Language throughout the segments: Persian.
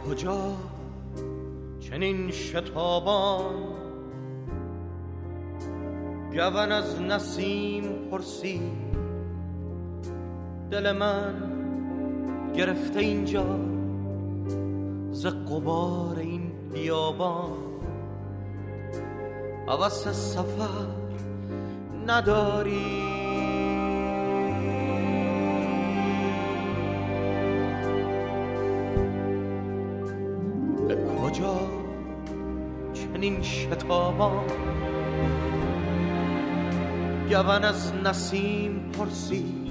کجا چنین شتابان گون از نسیم پرسید دل من گرفته اینجا ز غبار این بیابان هوس سفر نداری به کجا چنین شتابان گون از نسیم پرسید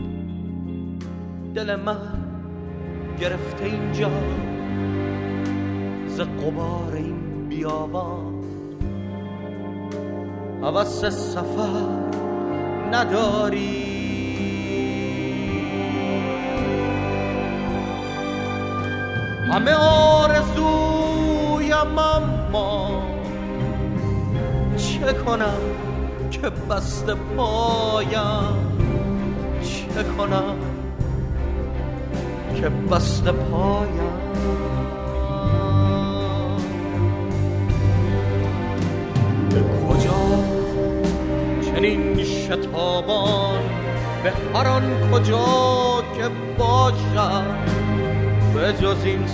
دل من گرفته اینجا ز غبار این بیابان هوس سفر نداری همه آرزویم اما چه کنم که بسته پایم چه کنم که بسته پایم به کجا چنین شتابان به هر آن کجا که باشد به جز این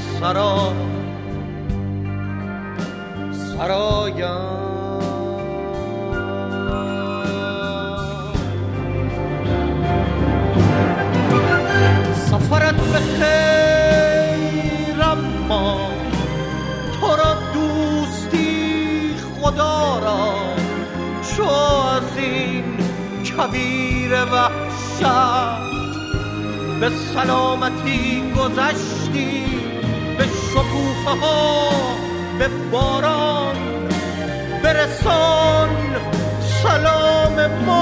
سرایم سفرت به خیر اما تو را دوستی خدا را چو از این کویر وحشت به سلامتی گذشتی به شکوفه ها به باران برسان سلام ما